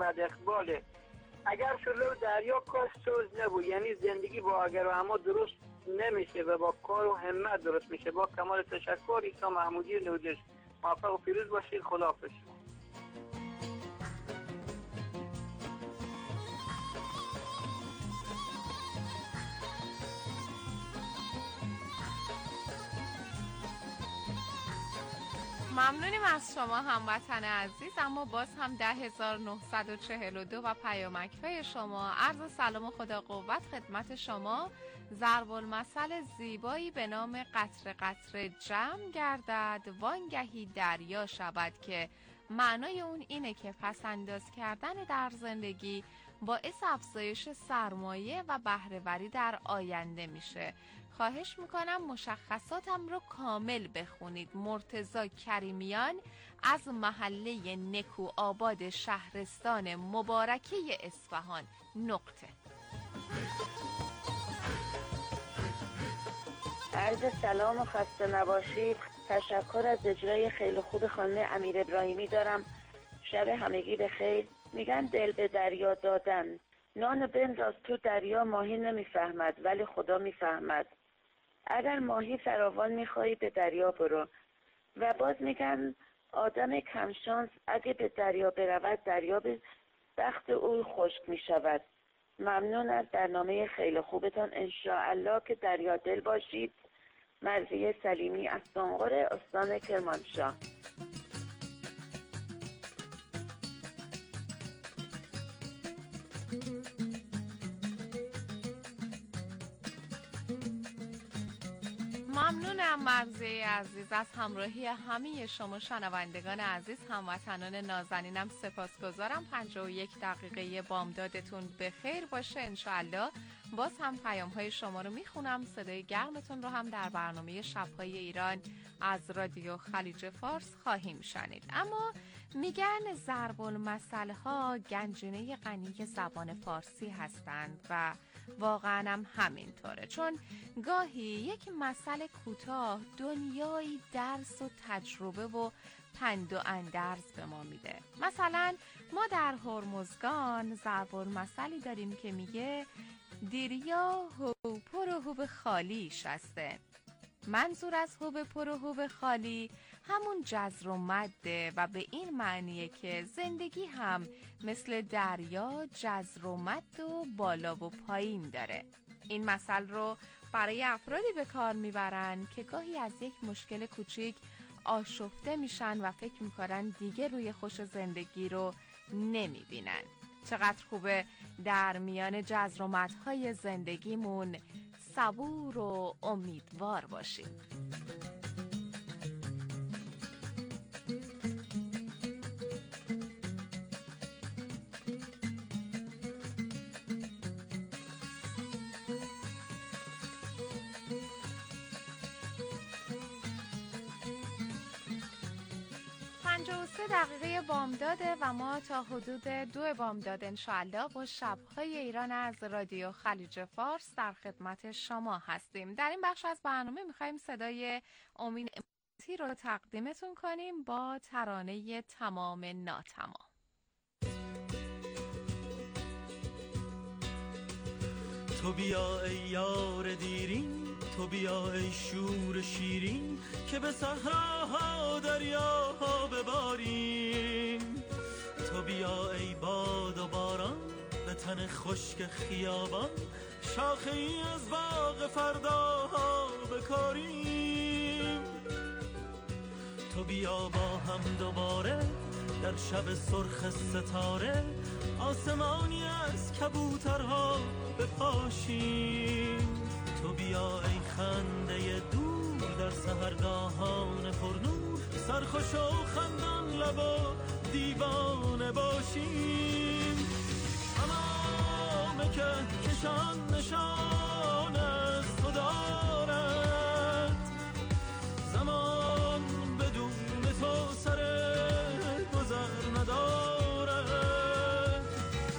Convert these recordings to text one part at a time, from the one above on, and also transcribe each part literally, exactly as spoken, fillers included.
محمد اقباله. اگر شلو دریا کاش سوز نبود، یعنی زندگی با اگر و اما درست نمیشه و با کار و همت درست میشه. با کمال تشکر، عیسی محمودی نودش. موفق و پیروز باشید. خداحافظ. ممنونیم از شما هموطن عزیز. اما باز هم ده هزار و نهصد و چهل و دو و پیامک‌های شما. عرض سلام و خدا قوت خدمت شما. ضرب المثل زیبایی به نام قطره قطره جمع گردد وانگهی دریا شود، که معنای اون اینه که پس انداز کردن در زندگی باعث افزایش سرمایه و بهره‌وری در آینده میشه. خواهش میکنم مشخصاتم رو کامل بخونید. مرتضی کریمیان از محله نکو آباد شهرستان مبارکه اصفهان. نقطه. عرض سلام و خسته نباشید. تشکر از اجرای خیلی خوب خانم امیر ابراهیمی دارم. شب همگی بخیر. میگن دل به دریا دادن. نان بنداز تو دریا، ماهی نمیفهمد ولی خدا میفهمد. اگر ماهی فراوان میخوایی به دریا برو. و باز میگن آدم کمشانس اگه به دریا برود، دریا به بخت او خشک میشود. ممنون از برنامه خیلی خوبتان. انشاءالله که دریا دل باشید. مرضیه سلیمی از سنقر استان کرمانشاه. ممنونم مرضیه عزیز از همراهی همه شما شنوندگان عزیز. هموطنان نازنینم سپاسگزارم. پنجاه و یک دقیقه بامدادتون به خیر باشه انشاءالله. باز هم پیام های شما رو میخونم. صدای گرمتون رو هم در برنامه شبهای ایران از رادیو خلیج فارس خواهیم شنید. اما میگن ضرب المثل ها گنجینه غنی زبان فارسی هستند و واقعا هم همینطوره، چون گاهی یک مثل کوتاه دنیایی درس و تجربه و پند و اندرز به ما میده. مثلا ما در هرمزگان ضرب المثلی داریم که میگه دیریا هو پر و هو خالی شسته. منظور از هو پر و هو خالی همون جزر و مده و به این معنیه که زندگی هم مثل دریا جزر و مد و بالا و پایین داره. این مثل رو برای افرادی به کار میبرن که گاهی از یک مشکل کوچیک آشفته میشن و فکر میکنن دیگه روی خوش زندگی رو نمیبینن. چقدر خوبه در میان جزر و مدهای زندگیمون صبور و امیدوار باشیم. پنجاه و سه دقیقه بامداده و ما تا حدود دو بامداد انشاءالله با شبهای ایران از رادیو خلیج فارس در خدمت شما هستیم. در این بخش از برنامه میخواییم صدای امین امتی رو تقدیمتون کنیم با ترانه تمام ناتمام. تو بیا ای یار دیرین، تو بیا ای شور شیرین، که به صحراها دریاها بباریم. تو بیا ای باد و باران، به تن خشک خیابان، شاخه ای از باغ فرداها بکاریم. تو بیا با هم دوباره در شب سرخ ستاره، آسمانی از کبوترها بپاشیم. تو بیا ای خنده دور در سحرگاهان پرنور، سرخوش و خندان لب و دیوانه باشیم. تمام که کشان نشان از تو دارد، زمان بدون تو سر گذر ندارد.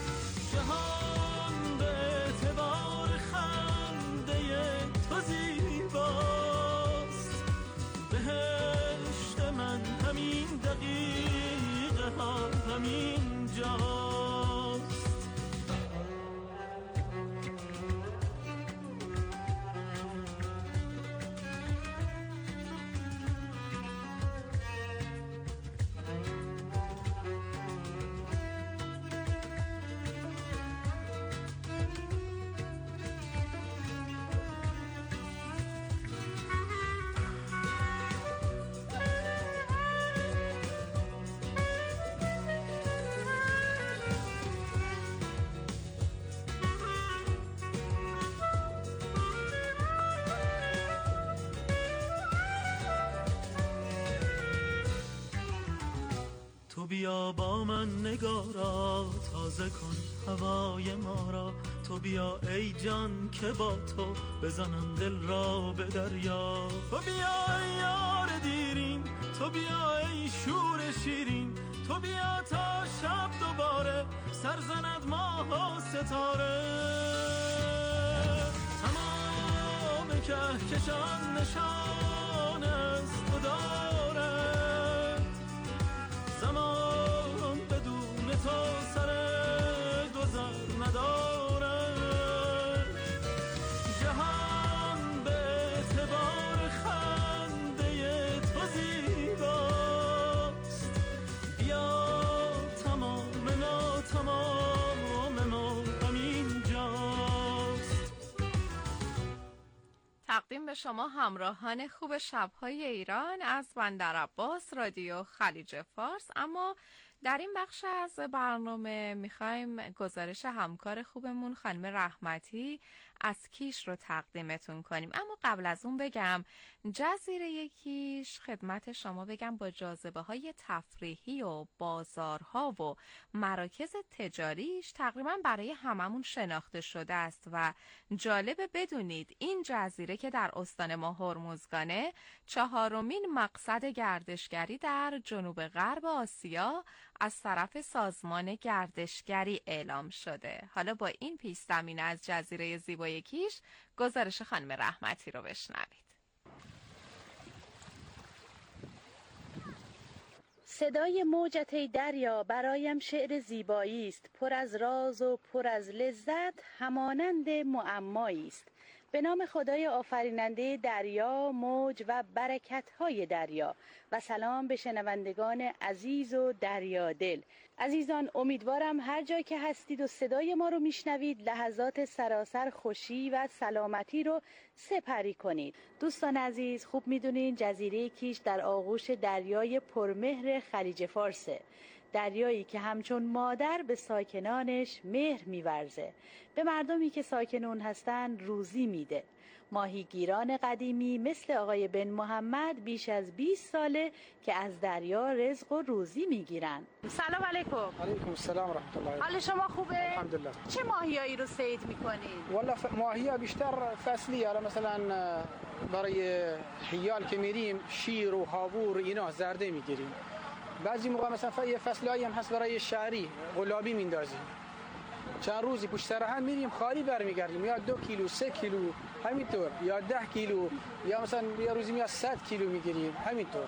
جهان به اعتبار خنده تو زیباست، بهشت من همین دقیقه ها همین جا. بیا با من نگارا، تازه کن هوای ما را. تو بیا ای جان که با تو بزنم دل را به دریا. تو بیا ای یار دیرین، تو بیا ای شور شیرین. تو بیا تا شب دوباره سرزند ماه و ستاره. تمام کهکشان نشان از تو دارد، زمان بدون تو سر گذر ندارد. جهان به اعتبار خنده تو زیباست. بیا تمام ناتمام ما همین جاست. تقدیم به شما همراهان خوب شب‌های ایران از بندر عباس رادیو خلیج فارس. اما در این بخش از برنامه میخوایم گزارش همکار خوبمون خانم رحمتی از کیش رو تقدیمتون کنیم. اما قبل از اون بگم جزیره کیش خدمت شما بگم با جاذبه های تفریحی و بازارها و مراکز تجاریش تقریبا برای هممون شناخته شده است و جالبه بدونید این جزیره که در استان ما هرمزگانه چهارمین مقصد گردشگری در جنوب غرب آسیا از طرف سازمان گردشگری اعلام شده. حالا با این پیش زمینه از جزیره زیبای کیش گزارش خانم رحمتی رو بشنوید. صدای موجت ای دریا برایم شعر زیبایی است، پر از راز و پر از لذت، همانند معمایی است. به نام خدای آفریننده دریا، موج و برکت‌های دریا و سلام به شنوندگان عزیز و دریادل. عزیزان، امیدوارم هر جای که هستید و صدای ما رو میشنوید لحظات سراسر خوشی و سلامتی رو سپری کنید. دوستان عزیز، خوب میدونین جزیره کیش در آغوش دریای پرمهر خلیج فارسه، دریایی که همچون مادر به ساکنانش مهر می‌ورزه، به مردمی که ساکن اون هستن روزی میده. ماهیگیران قدیمی مثل آقای بن محمد بیش از بیست ساله که از دریا رزق و روزی میگیرن. سلام علیکم. علیکم السلام و رحمت الله. حال شما خوبه؟ الحمدلله. چه ماهیایی رو صید میکنید؟ والله ف... ماهی‌ها بیشتر فصلی، حالا مثلا برای حیال که میریم شیر و هاوور اینا زرده میگیریم. بعضی موقع مثلا یه فصلایی هم هست برای شهری غلابی میندازیم. چند روزی پشت سر هم میریم خالی برمیگردیم، یا دو کیلو سه کیلو همینطور، یا ده کیلو، یا مثلا یه روزی میاد صد کیلو میگیریم همینطور.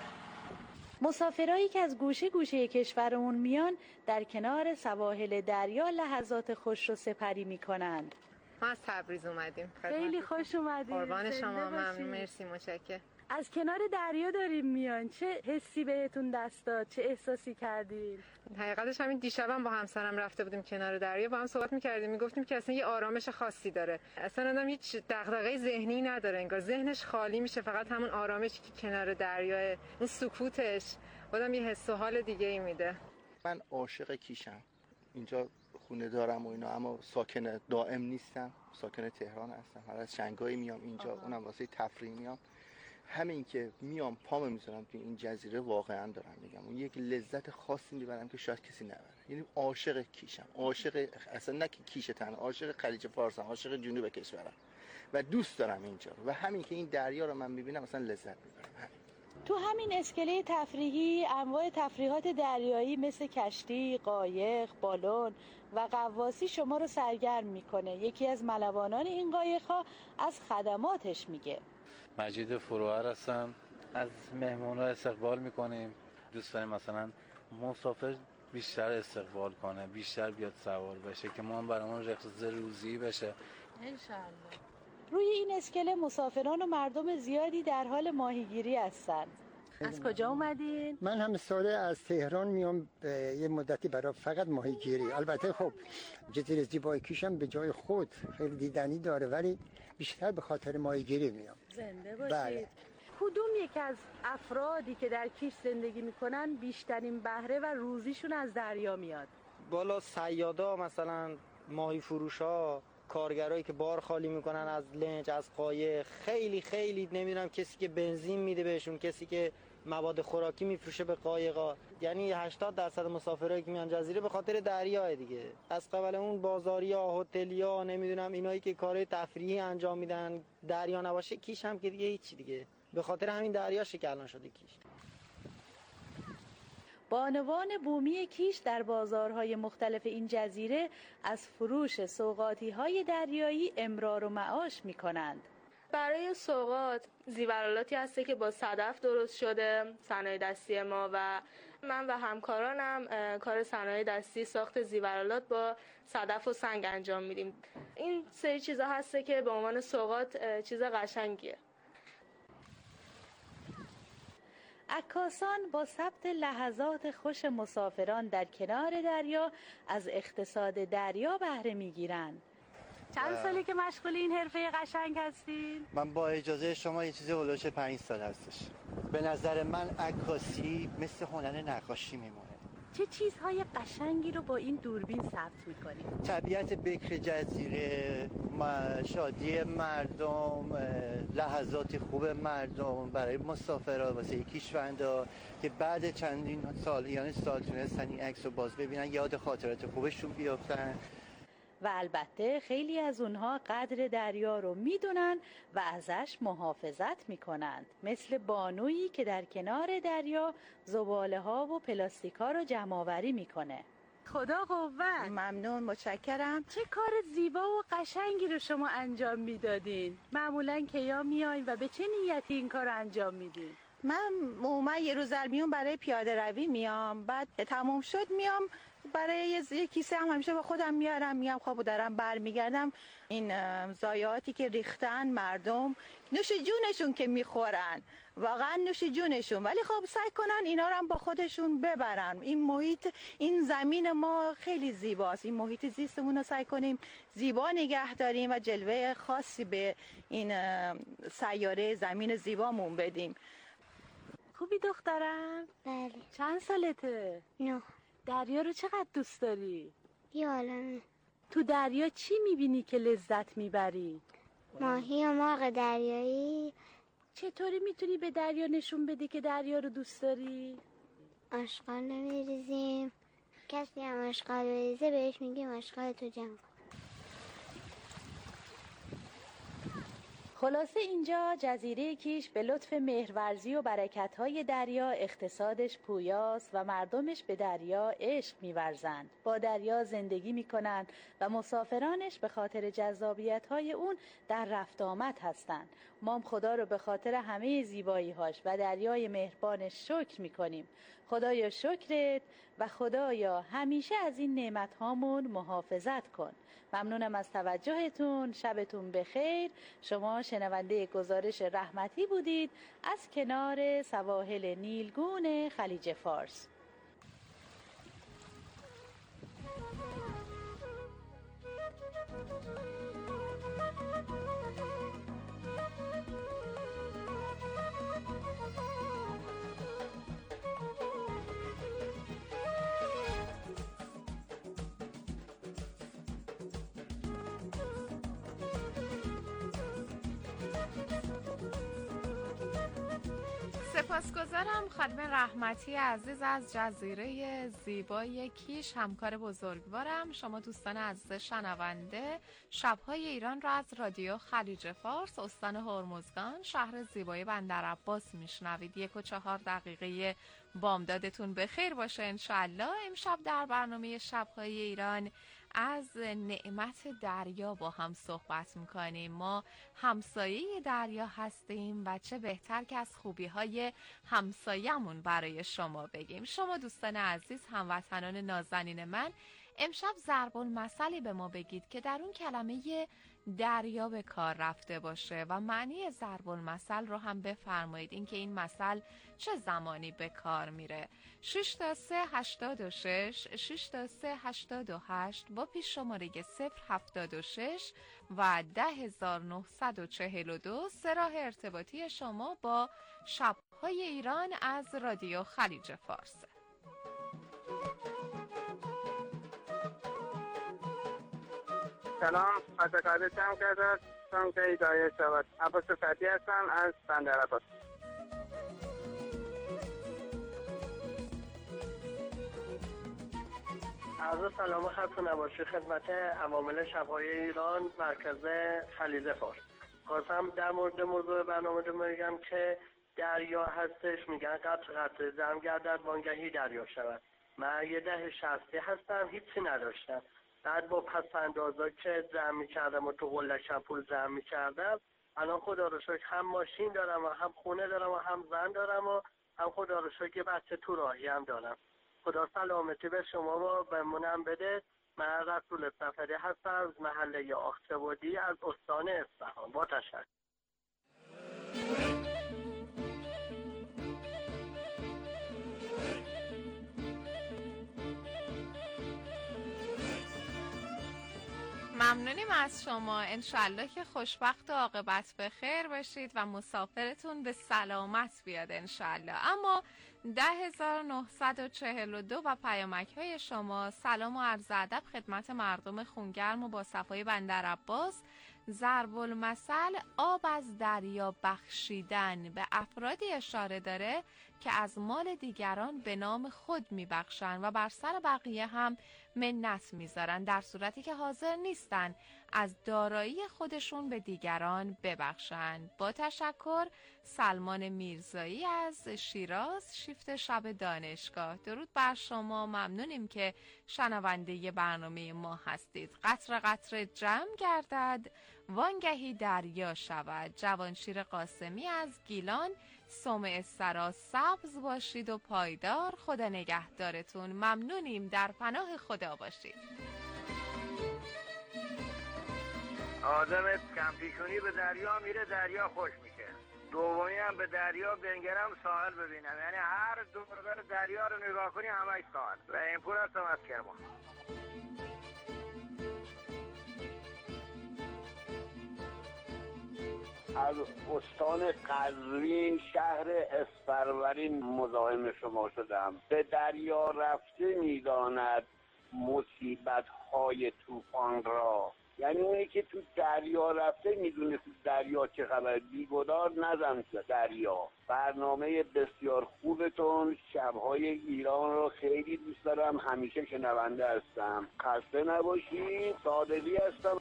مسافرایی که از گوشه گوشه کشورمون میان در کنار سواحل دریا لحظات خوش رو سپری میکنند. ما از تبریز اومدیم. خیلی خوش اومدید. قربان شما، ممنون، مرسی، متشکرم. از کنار دریا داریم میان، چه حسی بهتون دست داد؟ چه احساسی کردین؟ حقیقتش همین دیشبم با همسرم رفته بودیم کنار دریا، با هم صحبت می‌کردیم، میگفتیم که اصلا یه آرامش خاصی داره. اصلا آدم هیچ دغدغه ذهنی نداره، انگار ذهنش خالی میشه، فقط همون آرامشی که کنار دریا، اون سکوتش آدم یه حس و حال دیگه‌ای میده. من عاشق کیشم. اینجا خونه دارم و اینا، اما ساکن دائم نیستم، ساکن تهران هستم. هر از شنگهای میام اینجا، آه. اونم واسه تفریح میام. همین که میام پامو میذارم تو این جزیره واقعا دارم میگم اون یک لذت خاصی میبرم که شاید کسی نبره. یعنی عاشق کیشم، عاشق اصلا نه کیش تنها، عاشق خلیج فارسم، عاشق جنوب کشورم و دوست دارم اینجا و همین که این دریا رو من میبینم اصلا لذت میبرم. همین. تو همین اسکله تفریحی انواع تفریحات دریایی مثل کشتی، قایق، بالون و غواصی شما رو سرگرم میکنه. یکی از ملوانان این قایق‌ها از خدماتش میگه. مجید فروهر هستم. از مهمون‌ها استقبال میکنیم. دوست داریم مثلا مسافر بیشتر استقبال کنه، بیشتر بیاد سوار بشه که ما هم برامون رخصت روزی بشه انشالله. روی این اسکله مسافران و مردم زیادی در حال ماهیگیری هستند. از کجا اومدین؟ من هم ساله از تهران میام یه مدتی برای فقط ماهیگیری. البته خب جزیره زیبای کیش هم به جای خود خیلی دیدنی داره، ولی بیشتر به خاطر ماهیگیری میام. زنده باشید. بله. کدوم یک از افرادی که در کیش زندگی میکنن بیشترین بهره و روزیشون از دریا میاد؟ بالا صیادا، مثلا ماهی فروشا، کارگرایی که بار خالی میکنن از لنج، از قایق، خیلی خیلی نمیدونم، کسی که بنزین میده بهشون، کسی که مواد خوراکی میفروشه به قایقا. یعنی هشتاد درصد مسافرایی که میان جزیره به خاطر دریا دیگه. از قبل اون بازاریا، هتلیا، نمیدونم اینایی که کارهای تفریحی انجام میدن، دریا نباشه کیش هم که دیگه هیچ دیگه. به خاطر همین دریا شکلان شده کیش. بانوان بومی کیش در بازارهای مختلف این جزیره از فروش سوغاتی‌های دریایی امرار و معاش می‌کنند. برای سوغات زیورالاتی هسته که با صدف درست شده، صنایع دستی ما، و من و همکارانم کار صنایع دستی ساخت زیورالات با صدف و سنگ انجام میدیم. این سری چیزا هسته که به عنوان سوغات چیز قشنگیه. عکاسان با ثبت لحظات خوش مسافران در کنار دریا از اقتصاد دریا بهره میگیرند. چند سالی که مشغول این حرفه قشنگ هستین؟ من با اجازه شما یه چیزی هلوش پنج سال هستش. به نظر من عکاسی مثل هنر نقاشی میمونه. چه چیزهای قشنگی رو با این دوربین ثبت میکنیم؟ طبیعت بکر جزیره، شادی مردم، لحظات خوب مردم برای مسافرها واسه کیشوندا که بعد چندین سال یعنی سال تونستن این عکس رو باز ببینن، یاد خاطرات خوبشون بیافتن. و البته خیلی از اونها قدر دریا رو میدونن و ازش محافظت میکنند، مثل بانویی که در کنار دریا زباله ها و پلاستیک ها رو جمع آوری میکنه. خدا قوت. ممنون، متشکرم. چه کار زیبا و قشنگی رو شما انجام میدادین. معمولا کیا میایین و به چه نیتی این کار انجام میدین؟ من عموما یه روز در میون برای پیاده روی میام، بعد تموم شد میام برای یه کیسه هم همیشه با خودم میارم، میام خواب و دارم برمیگردم. این ضایعاتی که ریختن مردم، نوش جونشون که میخورن، واقعا نوش جونشون، ولی خب سعی کنن اینا رو هم با خودشون ببرن. این محیط، این زمین ما خیلی زیباست، این محیط زیستمون رو سعی کنیم زیبا نگه داریم و جلوه خاصی به این سیاره زمین زیبامون بدیم. خوبی دخترم؟ بله. چند سالته؟ نه. دریا رو چقدر دوست داری؟ یه عالمه. تو دریا چی میبینی که لذت میبری؟ ماهی و مرغ دریایی. چطوری میتونی به دریا نشون بدی که دریا رو دوست داری؟ آشغال نمیریزیم. کسی هم آشغال بریزه بهش میگیم آشغال تو جمع کن. خلاصه اینجا جزیره کیش به لطف مهرورزی و برکت‌های دریا اقتصادش پویاست و مردمش به دریا عشق می‌ورزند. با دریا زندگی می‌کنند و مسافرانش به خاطر جذابیت‌های اون در رفت آمد هستند. ما خدا رو به خاطر همه زیبایی‌هاش و دریای مهربانش شکر می‌کنیم. خدایا شکرت و خدایا همیشه از این نعمت‌هامون محافظت کن. ممنونم از توجهتون. شبتون بخیر. شما شنونده گزارش رحمتی بودید از کنار سواحل نیلگون خلیج فارس. سپاسگزارم خانم رحمتی عزیز از جزیره زیبای کیش، همکار بزرگوارم. شما دوستان عزیز شنونده شبهای ایران را از رادیو خلیج فارس استان هرمزگان شهر زیبای بندر عباس میشنوید. یک و چهار دقیقه بامدادتون بخیر باشه انشالله. امشب در برنامه شبهای ایران از نعمت دریا با هم صحبت میکنیم. ما همسایه دریا هستیم و چه بهتر که از خوبی های همسایمون برای شما بگیم. شما دوستان عزیز، هموطنان نازنین من، امشب ضرب المثلی به ما بگید که در اون کلمه دریا به کار رفته باشه و معنی ضرب المثل رو هم بفرمایید، اینکه این مثل چه زمانی به کار میره. شش تا سه هشتاد و شش شش تا سه هشتاد و هشت با پیش شماره صفر هفتاد و شش و ده هزار و نهصد و چهل و دو راه ارتباطی شما با شبهای ایران از رادیو خلیج فارس. سلام، متقاعدتم کرده چون که ایدایه شود. عباس فتحی هستم از بندر عباس. عرض سلام خدمت نباشی خدمت عوامل شب‌های ایران مرکز خلیج فارس. خواستم در مورد موضوع برنامه بگم که دریا هستش، میگن قطر قطر جمع گردد وانگهی دریا شود. من یه ده شخصی هستم، هیچی نداشتم. بعد با پس اندازا که جمع میکردم و تو قلشم پول جمع میکردم، الان خدا رو شکر هم ماشین دارم و هم خونه دارم و هم زن دارم و هم خدا رو شکر یه بچه تو راهی هم دارم. خدا سلامتی به شما و بمونم بده. من رسول سفری هستم از محله آخشبادی از استان اصفهان. با تشکر. ممنونیم از شما. انشالله که خوشبخت و عاقبت به خیر باشید و مسافرتون به سلامت بیاد انشالله. اما ده هزار و نهصد و چهل و دو و پیامک های شما. سلام و عرض ادب خدمت مردم خونگرم و با صفای بندر عباس. ضرب المثل آب از دریا بخشیدن به افرادی اشاره داره که از مال دیگران به نام خود میبخشن و بر سر بقیه هم منت میذارن، در صورتی که حاضر نیستن از دارایی خودشون به دیگران ببخشن. با تشکر. سلمان میرزایی از شیراز، شیفت شب دانشگاه. درود بر شما. ممنونیم که شنونده برنامه ما هستید. قطر قطر جمع گردد وانگهی دریا شود. جوانشیر قاسمی از گیلان. سمع سرا سبز باشید و پایدار. خدا نگهدارتون. ممنونیم. در پناه خدا باشید. آدم کمپیشونی به دریا میره، دریا خوش میشه. دومی هم به دریا بنگرم ساحل ببینم، یعنی هر دور بر دریا رو نگاه کنی همش ساحل. و این پور هستم از کرمان. از استان قزوین شهر اسپروین مزاحم شما شدم. به دریا رفته میداند مصیبت های طوفان را، یعنی اونی که تو دریا رفته میدونه تو دریا چه خبر. بیگدار نزن تو دریا. برنامه بسیار خوبتون شبهای ایران رو خیلی دوست دارم، همیشه شنونده هستم. خسته نباشید. صادقی هستم.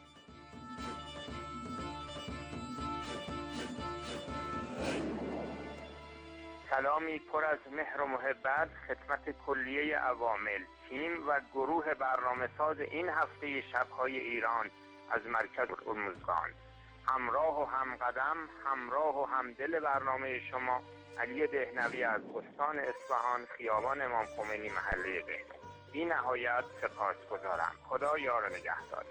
سلامی پر از مهر و محبت خدمت کلیه عوامل، تیم و گروه برنامه ساز این هفته شبهای ایران از مرکز هرمزگان. همراه و همقدم، همراه و همدل برنامه شما علی دهنوی از استان اصفهان، خیابان امام خمینی، محله بهشت. بی نهایت سپاسگزارم. خدا یار و نگهدار.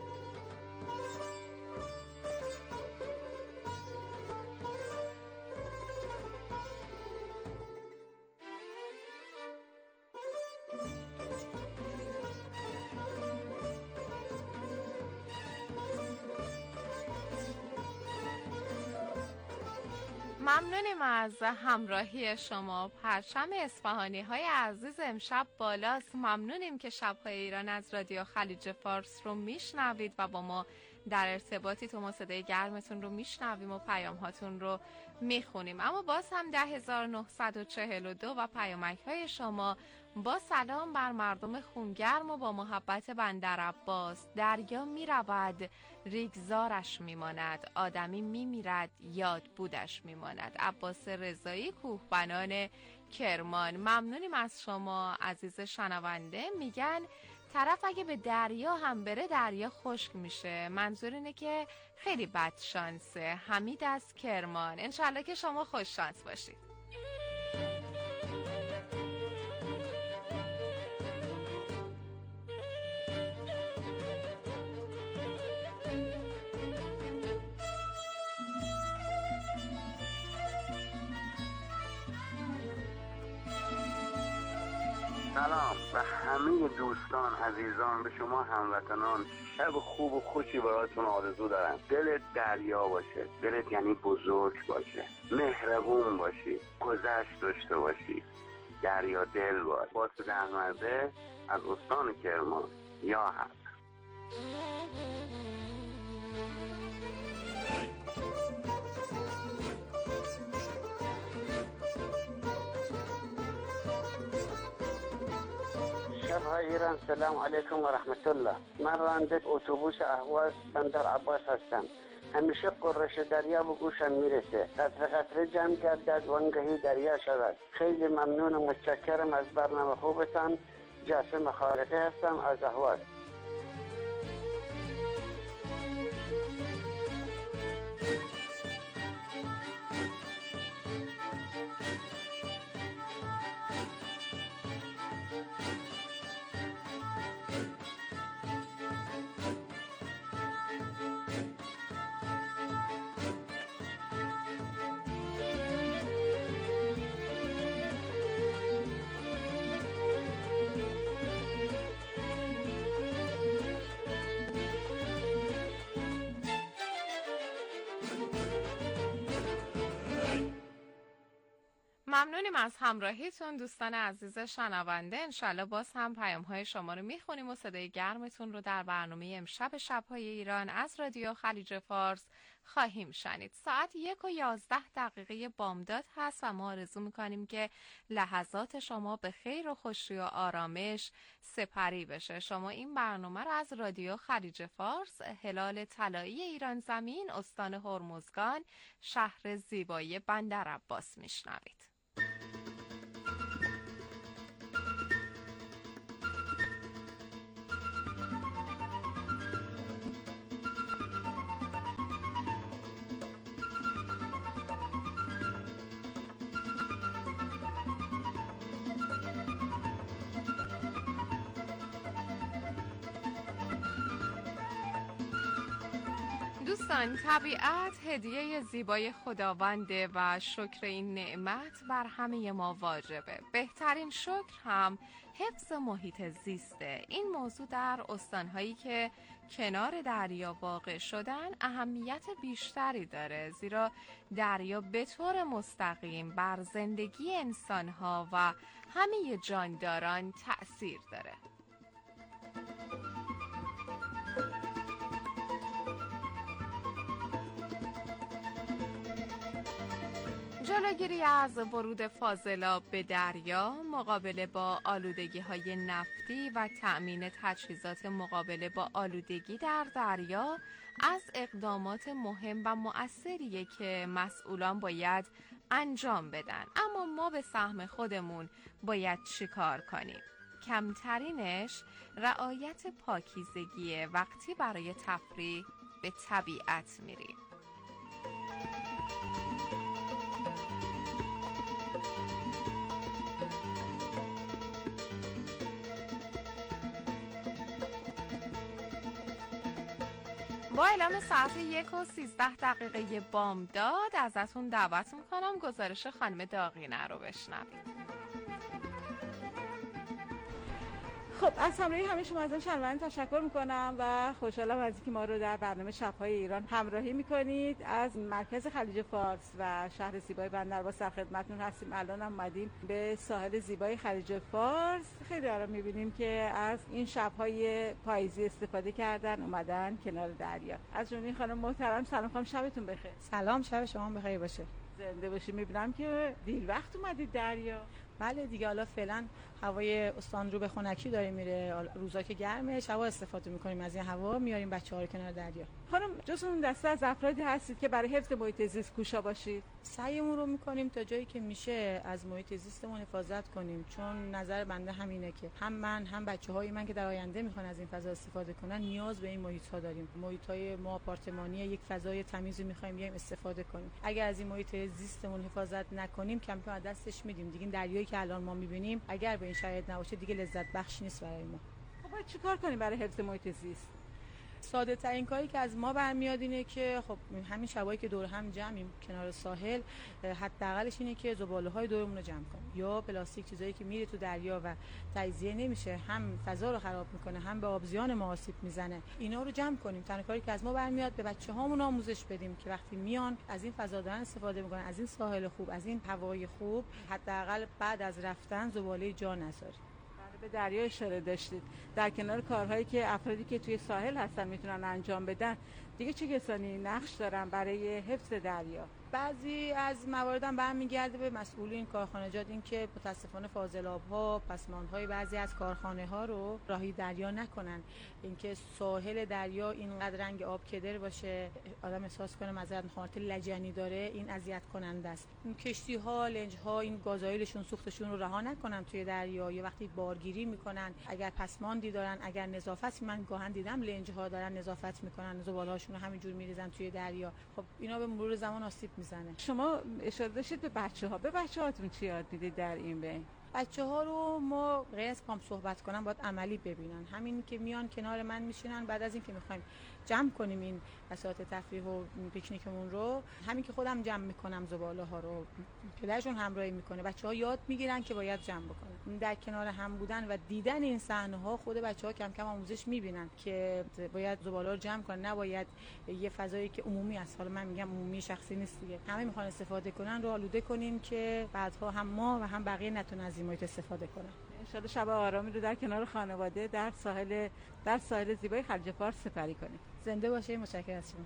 ممنونیم از همراهی شما. پرچم اصفهانی های عزیز امشب بالاست. ممنونیم که شبهای ایران از رادیو خلیج فارس رو میشنوید و با ما در ارتباطی. تو ما صدای گرمتون رو میشنویم و پیام هاتون رو میخونیم. اما باز هم ده هزار و نهصد و چهل و دو و پیامک های شما. با سلام بر مردم خونگرم و با محبت بندر عباس. دریا میرود ریگزارش میماند، آدمی میمیرد یاد بودش میماند. عباس رضایی، کوهبنان کرمان. ممنونیم از شما عزیز شنونده. میگن طرف اگه به دریا هم بره دریا خشک میشه. منظور اینه که خیلی بد شانسه. حمید از کرمان. انشالله که شما خوش شانس باشید. سلام به همه دوستان عزیزان، به شما هموطنان. شب خوب و خوشی براتون آرزو دارم. دلت دریا باشه، دلت یعنی بزرگ باشه، مهربون باشی، گذشت داشته باشی، دریا دل باش. باسط احمده از استان کرمان. یا حق. شب شب‌های ایران، سلام علیکم و رحمت الله. من راننده اتوبوس اهواز بندر عباس هستم. همیشه قررش دریا به گوشم میرسه. قطره قطره جمع گردد وانگهی دریا شود. خیلی ممنون و متشکرم از برنامه خوبتان. جاسم خالقی هستم از اهواز. ممنونیم از همراهیتون دوستان عزیز شنونده. انشالله باز هم پیام های شما رو میخونیم و صدای گرمتون رو در برنامه امشب شب‌های ایران از رادیو خلیج فارس خواهیم شنید. ساعت یک و یازده دقیقه بامداد هست و ما آرزو میکنیم که لحظات شما به خیر و خوشی و آرامش سپری بشه. شما این برنامه رو از رادیو خلیج فارس، هلال طلایی ایران زمین، استان هرمزگان، شهر زیبای بندر عباس میشنوید. دوستان، طبیعت هدیه زیبای خداونده و شکر این نعمت بر همه ما واجبه. بهترین شکر هم حفظ محیط زیسته. این موضوع در استانهایی که کنار دریا واقع شدن اهمیت بیشتری داره، زیرا دریا به طور مستقیم بر زندگی انسانها و همه جانداران تأثیر داره. جلوگیری از ورود فاضلاب به دریا، مقابله با آلودگی‌های نفتی و تأمین تجهیزات مقابله با آلودگی در دریا از اقدامات مهم و مؤثریه که مسئولان باید انجام بدن. اما ما به سهم خودمون باید چیکار کنیم؟ کمترینش رعایت پاکیزگی وقتی برای تفریح به طبیعت میریم. با اعلام ساعت یک و سیزده دقیقه بامداد ازتون دعوت میکنم گزارش خانم داغینه رو بشنوید. خب از همراهی همه شما از شنوندگان تشکر میکنم و خوشحالم از اینکه ما رو در برنامه شب‌های ایران همراهی میکنید. از مرکز خلیج فارس و شهر زیبای بندرعباس در خدمتتون هستیم. الان هم اومدیم به ساحل زیبای خلیج فارس. خیلی آرام میبینیم که از این شب‌های پاییزی استفاده کردن، اومدن کنار دریا. از جمله خانم محترم سلام خانم، شبتون بخیر. سلام، شب شما بخیر باشه. زنده باشید. میبینم که دیر وقت اومدید دریا. بله دیگه، حالا فعلا هوای استان رو به خنکی داره میره، روزا که گرمه، شبا استفاده میکنیم از این هوا، میاریم بچه‌ها رو کنار دریا. خانم جزون دسته از افرادی هستید که برای حفظ محیط زیست کوشا باشید. سعیمون رو میکنیم تا جایی که میشه از محیط زیستمون حفاظت کنیم، چون نظر بنده همینه که هم من هم بچه‌های من که در آینده میخوان از این فضا استفاده کنن نیاز به این محیط‌ها داریم. محیط‌های ما آپارتمانی یک فضای تمیزی می‌خوایم بیایم استفاده کنیم. اگر از این محیط زیستمون حفاظت نکنیم کم کم از دستش میدیم. دیگه دریایی که الان ما می‌بینیم اگر به این شرایط نباشه دیگه لذت بخش نیست برای ما. خب باید چیکار کنیم برای حفظ محیط زیست؟ ساده ترین کاری که از ما برمیاد اینه که خب همین شبایی که دور هم جمعیم کنار ساحل، حداقلش اینه که زباله‌های دورمون رو جمع کنیم، یا پلاستیک چیزایی که میره تو دریا و تجزیه نمیشه، هم فضا رو خراب میکنه هم به آبزیان ما آسیب میزنه، اینا رو جمع کنیم. تنها کاری که از ما برمیاد به بچه‌هامون آموزش بدیم که وقتی میان از این فضا دارن استفاده میکنن، از این ساحل خوب، از این هوای خوب، حداقل بعد از رفتن زباله جا نذاریم. به دریا اشاره داشتید. در کنار کارهایی که افرادی که توی ساحل هستن میتونن انجام بدن، دیگه چه کسانی نقش دارن برای حفظ دریا؟ بعضی از مواردم برمیگرده به مسئولین کارخانجات، این که متاسفانه فاضلاب‌ها، پسماندهای بعضی از کارخانه ها رو راهی دریا نکنن، اینکه ساحل دریا اینقدر رنگ آب کدر باشه آدم احساس کنه مثلا حالت لجنی داره، این اذیت کننده است. این کشتی ها، لنج ها این گازایلشون سوختشون رو رها نکنن توی دریا، یا وقتی بارگیری میکنن اگر پسماندی دارن، اگر نظافت، من گاهن دیدم لنج ها دارن نظافت میکنن، زبالهاشون رو همینجور میریزن توی دریا، خب اینا به مرور زمان آسیب میزنه. شما اشاره داشتید به بچه‌ها، به بچه‌هاتون چی یاد میدید در این بین؟ بچه ها رو ما غیر از کام صحبت کنم باید عملی ببینن. همین که میان کنار من میشینن بعد از این که میخوایم جمع کنیم این بساط تفریح و پیکنیکمون رو، همین که خودم جمع میکنم زباله ها رو، پدرشون همراهی میکنه، بچه ها یاد میگیرن که باید جمع بکنن. در کنار هم بودن و دیدن این صحنه ها خود بچه ها کم کم آموزش میبینن که باید زباله رو جمع کنن، نباید یه فضایی که عمومی است، حالا من میگم عمومی شخصی نیست دیگه، همه میخوان استفاده کنن رو آلوده کنیم که بعدها هم ما و هم بقیه نتونن از این محیط استفاده کنن. ان شاءالله شب آرامی رو در کنار خانواده در ساحل در ساحل زیبای خلیج فارس سپری کنیم. زنده باشید. متشکرم از شما.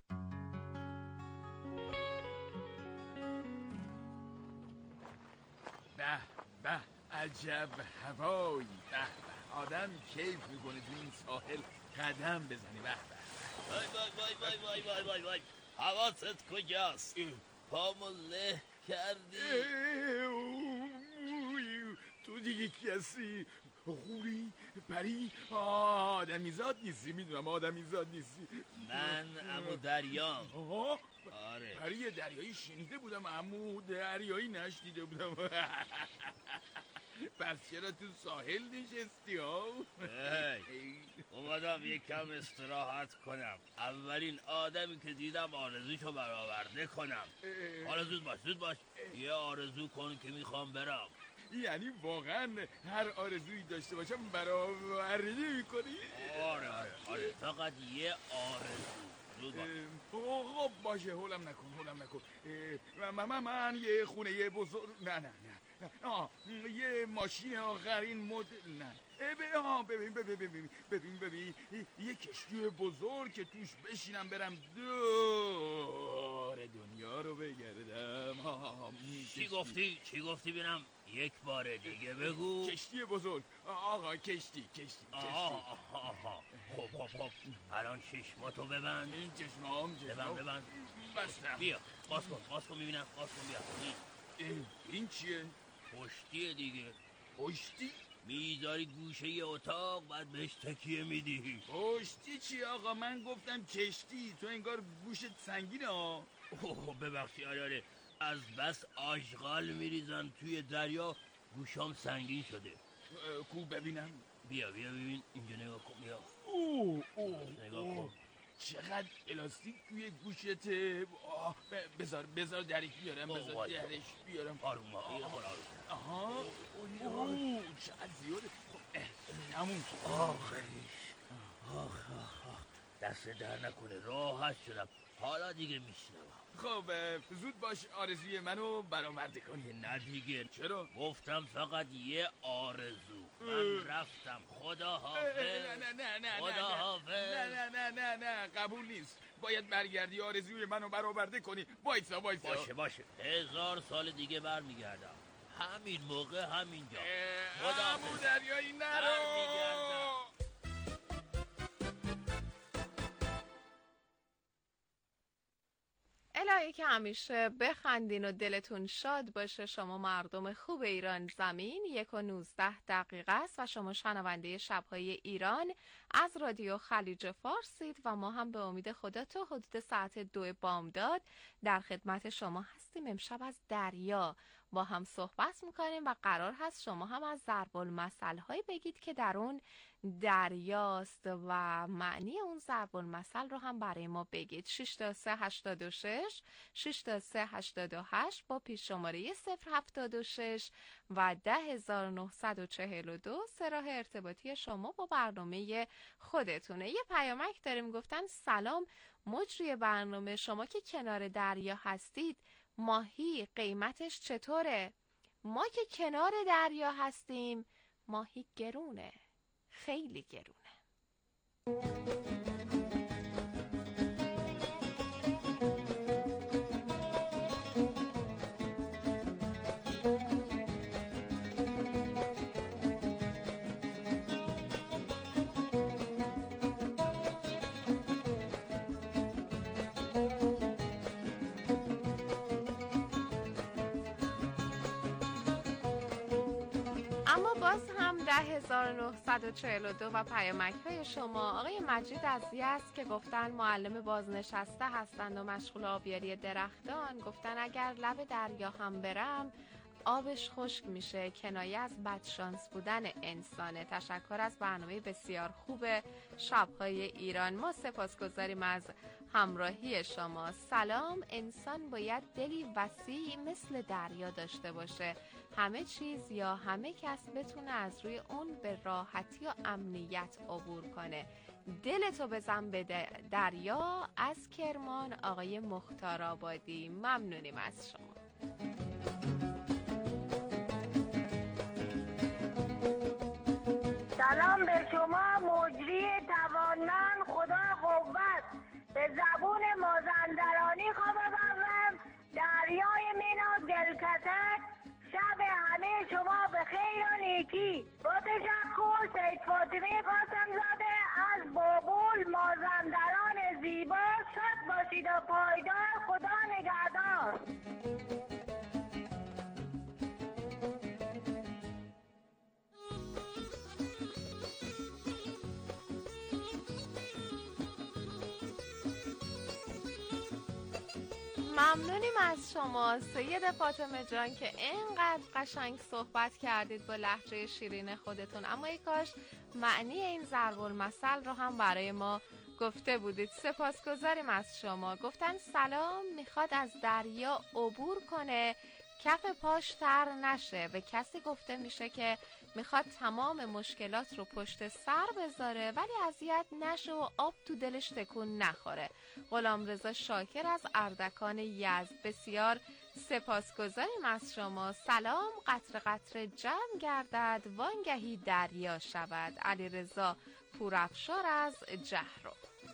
به به عجب هوایی، به به آدم کیف میکنه تو این ساحل قدم بزنی. به به وای وای وای وای وای وای وای حواست کجاست؟ پامو له کردی. تو دیگه کی هستی؟ خوری؟ پری؟ آدمیزاد نیستی، میدونم آدمیزاد نیستی. من عمو دریام. آره پری دریایی شنیده بودم، عمو دریایی نشنیده بودم. پس چرا تو ساحل نشستی ها؟ اومدم یک کم استراحت کنم. اولین آدمی که دیدم آرزوشو برآورده کنم. حالا زود باش زود باش یه آرزو کن که میخوام برم. یعنی واقعا هر آرزویی داشته باشم برآورده میکنی؟ آره آره آره فقط یه آرزو. خب باشه، هولم نکن هولم نکن. من من یه خونه یه بزرگ، نه نه نه آه یه ماشین آخرین مدل، نه ببین ببین ببین ببین ببین یه کشتی بزرگ که توش بشینم برم دور دنیا رو بگردم. چی گفتی؟ چی گفتی بینم؟ یک بار دیگه بگو. کشتی بزرگ آقا، کشتی کشتی آها آها. خب خب خب الان چشماتو ببند. این چشمام ببند ببند بستم. بیا باز کن باز کن ببینم باز کن بیا. این این چیه؟ پشتیه دیگه. پشتی؟ میذاری گوشه ی اتاق بعد بهش تکیه میدی. پشتی چی آقا؟ من گفتم کشتی، تو انگار گوشت سنگینه ها. اوه ببخشی آره آره از بس آشغال میریزن توی دریا گوشام سنگین شده. کو ببینم؟ بیا بیا ببین اینجا نگاه کن. بیا اوه اوه نگاه کن چقدر الاستیک توی گوشته. بذار بذار درک بیارم، بذار درک بیارم. آروم آروم آروم. آها اوه چقدر زیاده. تموم شد. آخریش. آخ آخ دست در نکنه، راحت شدم. حالا دیگه میشنوم. خب زود باش آرزوی منو برآورده کنی. نه دیگه. چرا؟ گفتم فقط یه آرزو. من رفتم. خدا حافظ. نه نه نه نه خدا حافظ. نه نه نه نه نه قبول نیست. باید برگردی آرزوی منو برآورده کنی. وایسا وایسا. باشه باشه هزار سال دیگه برمیگردم، همین موقع همینجا. خدا عمو دریایی نرو. الهی که همیشه بخندین و دلتون شاد باشه. شما مردم خوب ایران زمین. یک و نوزده دقیقه است و شما شنونده شبهای ایران از رادیو خلیج فارسید و ما هم به امید خدا تا حدود ساعت دو بامداد در خدمت شما هستیم. امشب از دریا با هم صحبت میکنیم و قرار هست شما هم از ضرب المثل هایی بگید که در اون دریاست و معنی اون ضرب المثل رو هم برای ما بگید. شش تا سه هشتاد و شش شش تا سه هشتاد و هشت با پیش شماره صفر هفتاد و شش و ده هزار و نهصد و چهل و دو سه راه ارتباطی شما با برنامه خودتونه. یه پیامک داریم گفتن سلام مجری برنامه، شما که کنار دریا هستید ماهی قیمتش چطوره؟ ما که کنار دریا هستیم ماهی گرونه، خیلی گرونه. ده هزار و نهصد و چهل و دو و پیامک‌های شما. آقای مجید عزیز است که گفتن معلم بازنشسته هستند و مشغول آبیاری درختان. گفتن اگر لب دریا هم برم آبش خشک میشه، کنایه از بدشانس بودن انسانه. تشکر از برنامه بسیار خوب شب‌های ایران. ما سپاسگزاریم از همراهی شما. سلام، انسان باید دلی وسیع مثل دریا داشته باشه، همه چیز یا همه کس بتونه از روی اون به راحتی و امنیت عبور کنه. دلتو بزن به دریا. از کرمان آقای مختار آبادی، ممنونیم از شما. سلام به شما مجری توانمند، خدا قوت. به زبون مازندرانی خواب ببرم، دریای مینا دلکتک. شب همه شما به خیر و نیکی. با تشکر، سید فاطمه قاسم زاده از بابول مازندران زیبا. شاد باشید و پایدار. خدا نگهدار. ممنونیم از شما سید فاطمه جان که اینقدر قشنگ صحبت کردید با لهجه شیرین خودتون، اما ای کاش معنی این ضرب المثل رو هم برای ما گفته بودید. سپاسگزاریم از شما. گفتن سلام، میخواد از دریا عبور کنه کف پاش تر نشه. به کسی گفته میشه که میخواد تمام مشکلات رو پشت سر بذاره ولی اذیت نشه و آب تو دلش تکون نخوره. غلامرضا شاکر از اردکان یزد، بسیار سپاسگزاریم از شما. سلام، قطره قطره جمع گردد وانگهی دریا شود. علیرضا پورافشار از جهرم.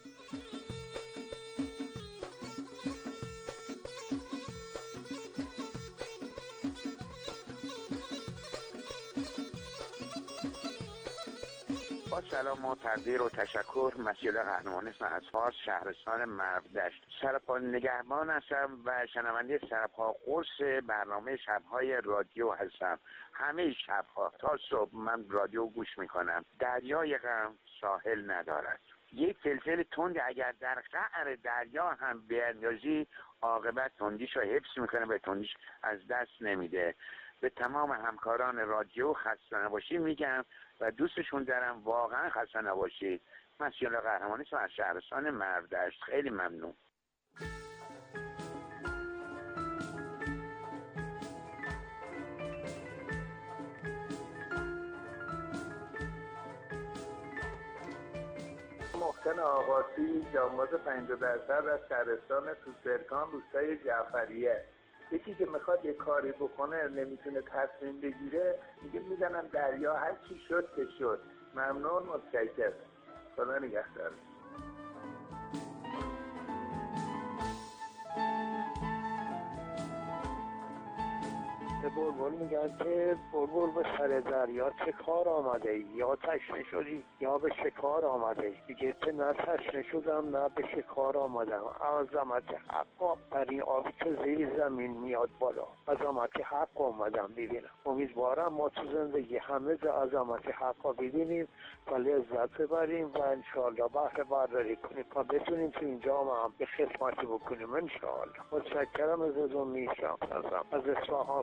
با سلام و تقدیر و تشکر، مسئول قهرمان اسم از فارس، شهرستان مرودشت. سرپا نگهبان هستم و شنونده سرپا قرص برنامه شبهای رادیو هستم. همه شبها تا صبح من رادیو گوش میکنم. دریای غم ساحل ندارد. یک فلفل تند اگر در قعر دریا هم بیندازی عاقبت تندیش رو حفظ میکنه، به تندیش از دست نمیده. به تمام همکاران رادیو خسته نباشید میگم و دوستشون دارم. واقعا خسته نباشید. مسئول قهرمانی هستم از شهرستان مرودشت. خیلی ممنون. محسن آقاسی، جانباز پنجاه درصد از شهرستان توسرکان، روستای جعفریه. یکی که میخواد یه کاری بکنه نمیتونه تصمیم بگیره، میگه میزنم دریا، هر چی شد که شد. ممنون، متشکرم. خدا نگهدار. بلبل میگن که بلبل به سر دریا چه کار آمده ای؟ یا تشنه شدی یا به شکار آمده ای؟ دیگه که نه تشنه شدم نه به شکار آمدم. عظمت حق بر این آبی که زیر زمین میاد بالا، عظمت حق آمدم ببینم. امیدوارم ما تو زندگی همه ز عظمت حق ببینیم و لذت ببریم و انشالله بهره برداری کنیم و بتونیم تو اینجا هم به خدمتی بکنیم انشالله. متشکرم ازتون. میشم از اصفهان.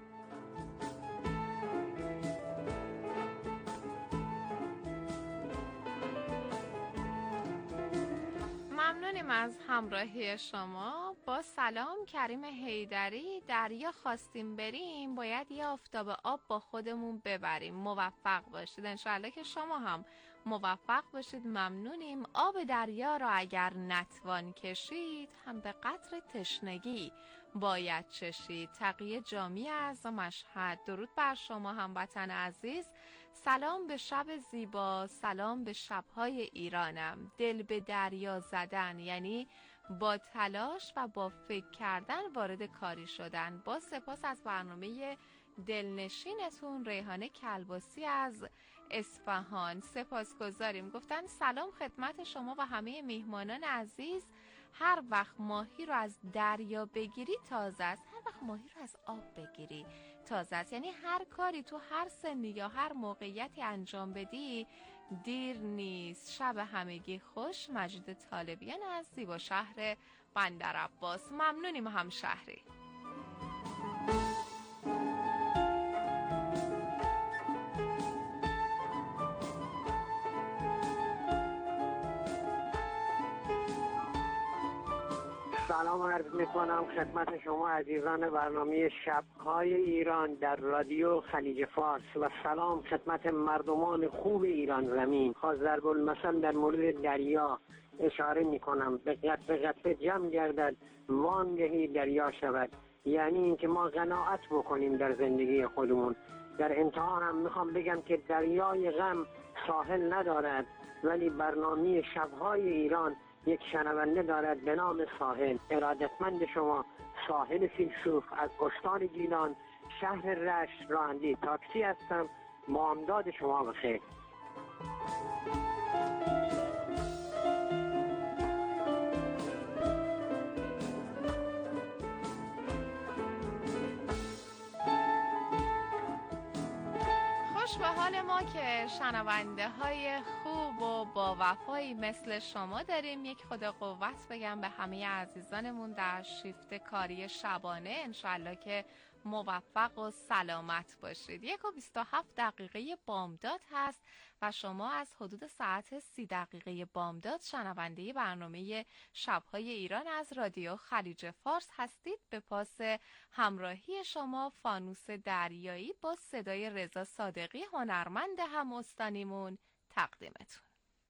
ممنونیم از همراهی شما. با سلام، کریم حیدری. دریا خواستیم بریم باید یه آفتاب آب با خودمون ببریم. موفق باشید. انشالله که شما هم موفق باشید. ممنونیم. آب دریا را اگر نتوان کشید هم به قدر تشنگی باید چشید. تقیه جامی از مشهد. درود بر شما هموطن عزیز. سلام به شب زیبا، سلام به شبهای ایرانم. دل به دریا زدن یعنی با تلاش و با فکر کردن وارد کاری شدن. با سپاس از برنامه دلنشینتون. ریحانه کلباسی از اصفهان. سپاسگزاریم. گفتن سلام خدمت شما و همه میهمانان عزیز. هر وقت ماهی رو از دریا بگیری تازه است. هر وقت ماهی رو از آب بگیری تازه است. یعنی هر کاری تو هر سنی یا هر موقعیتی انجام بدی دیر نیست. شب همگی خوش. مجید طالبیان از زیبا شهر بندر عباس. ممنونیم همشهری. سلام عرض میکنم خدمت شما عزیزان برنامه شب‌های ایران در رادیو خلیج فارس و سلام خدمت مردمان خوب ایران زمین. خاص ضرب المثل در مورد دریا اشاره میکنم. به قطره قطره جمع گردد وانگهی دریا شود. یعنی اینکه ما قناعت بکنیم در زندگی خودمون. در انتها هم میخوام بگم که دریای غم ساحل ندارد، ولی برنامه شب‌های ایران یک شنونده دارد به نام ساحل. ارادتمند شما ساحل فیلسوف از استان گیلان شهر رشت راننده تاکسی هستم. بامداد شما بخیر. خوش به حال ما که شنونده های خوب و با وفایی مثل شما داریم. یک خدا قوت بگم به همه عزیزانمون در شیفت کاری شبانه. انشالله که موفق و سلامت باشید. یک و بیست و هفت دقیقه بامداد هست و شما از حدود ساعت سی دقیقه بامداد شنونده برنامه شب‌های ایران از رادیو خلیج فارس هستید. به پاس همراهی شما فانوس دریایی با صدای رضا صادقی هنرمند هم استانیمون تقدیمتون.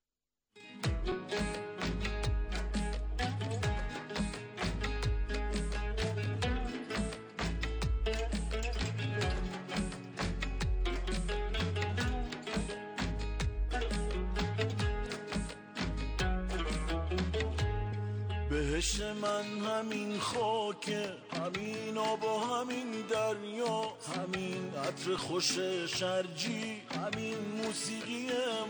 بهشت من همین خاکه، همین آب و همین دریا، همین عطر خوش شرجی، همین موسیقی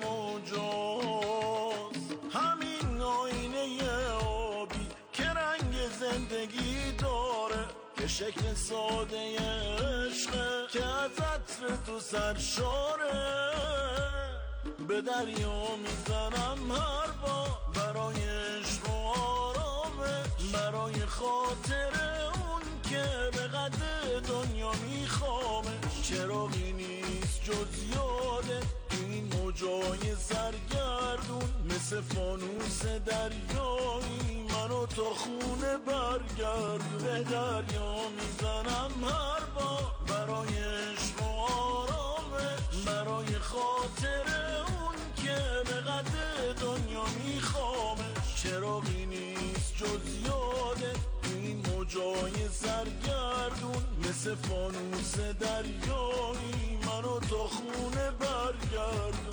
موجاست، همین آینه آبی که رنگ زندگی داره، که شکل ساده عشقه که از عطر تو سرشاره. به دریا میزنم هر بار برای عشق و آرامش، برای خاطر اون که به قد دنیا میخوامش. چراغی نیست جز یاده این موجای سرگردون، مثل فانوس دریایی منو تا خونه برگردون. به دریا میزنم هر بار برای عشق و آرامش، برای خاطر اون که به قد دنیا میخوامش. چراغی نیست جز یاده این موجای سرگردون، مثل فانوس دریایی منو تا خونه برگردون.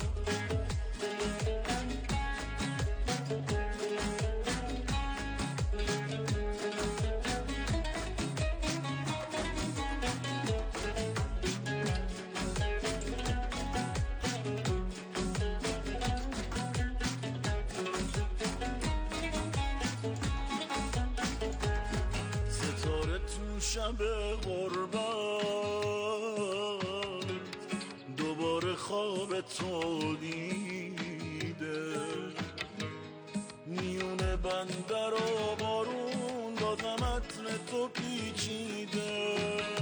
شب غربت دوباره خواب تو دیده، میونه بندر و بارون دادم عطر تو پیچیده.